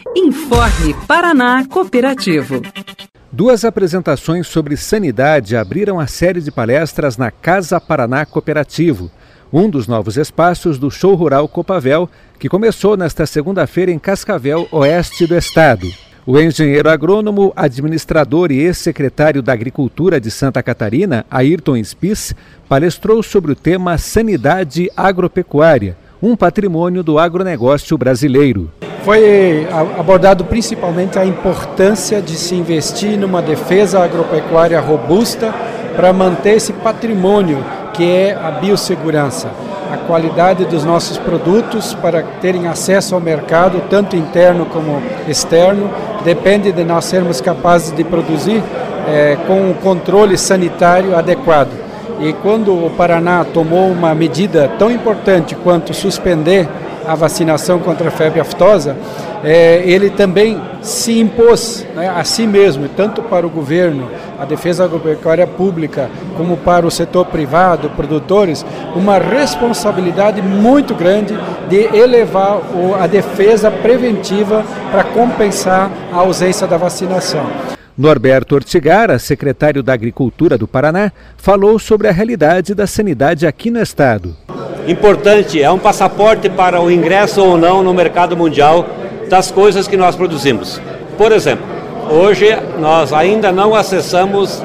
Informe Paraná Cooperativo. 2 apresentações sobre sanidade abriram a série de palestras na Casa Paraná Cooperativo, um dos novos espaços do Show Rural Copavel, que começou nesta segunda-feira em Cascavel, oeste do estado. O engenheiro agrônomo, administrador e ex-secretário da Agricultura de Santa Catarina, Ayrton Spies, palestrou sobre o tema Sanidade Agropecuária, um patrimônio do agronegócio brasileiro. Foi abordado principalmente a importância de se investir numa defesa agropecuária robusta para manter esse patrimônio que é a biossegurança, a qualidade dos nossos produtos para terem acesso ao mercado, tanto interno como externo, depende de nós sermos capazes de produzir com um controle sanitário adequado. E quando o Paraná tomou uma medida tão importante quanto suspender a vacinação contra a febre aftosa, ele também se impôs a si mesmo, tanto para o governo, a defesa agropecuária pública, como para o setor privado, produtores, uma responsabilidade muito grande de elevar a defesa preventiva para compensar a ausência da vacinação. Norberto Ortigara, secretário da Agricultura do Paraná, falou sobre a realidade da sanidade aqui no estado. Importante, é um passaporte para o ingresso ou não no mercado mundial das coisas que nós produzimos. Por exemplo, hoje nós ainda não acessamos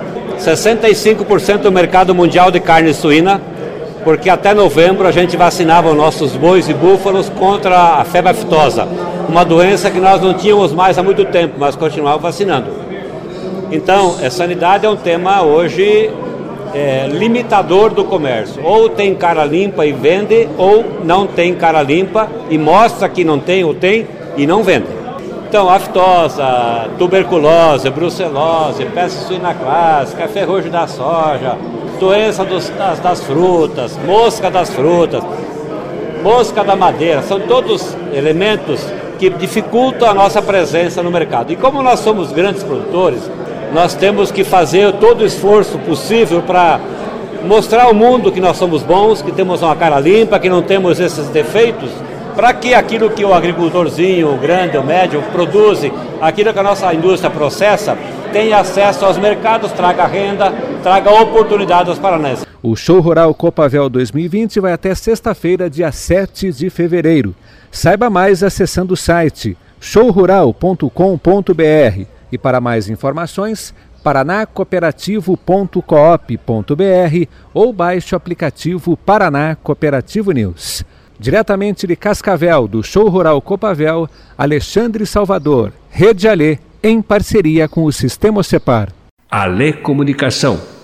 65% do mercado mundial de carne suína, porque até novembro a gente vacinava os nossos bois e búfalos contra a febre aftosa, uma doença que nós não tínhamos mais há muito tempo, mas continuávamos vacinando. Então, a sanidade é um tema hoje limitador do comércio. Ou tem cara limpa e vende, ou não tem cara limpa e mostra que não tem ou tem e não vende. Então, aftosa, tuberculose, brucelose, peste suína clássica, ferrugem da soja, doença das frutas, mosca das frutas, mosca da madeira, são todos elementos que dificultam a nossa presença no mercado. E como nós somos grandes produtores, nós temos que fazer todo o esforço possível para mostrar ao mundo que nós somos bons, que temos uma cara limpa, que não temos esses defeitos, para que aquilo que o agricultorzinho, o grande, o médio, produz, aquilo que a nossa indústria processa, tenha acesso aos mercados, traga renda, traga oportunidade aos paranenses. O Show Rural Copavel 2020 vai até sexta-feira, dia 7 de fevereiro. Saiba mais acessando o site showrural.com.br. E para mais informações, paranacooperativo.coop.br ou baixe o aplicativo Paraná Cooperativo News. Diretamente de Cascavel, do Show Rural Copavel, Alexandre Salvador, Rede Alê, em parceria com o Sistema Ocepar. Alê Comunicação.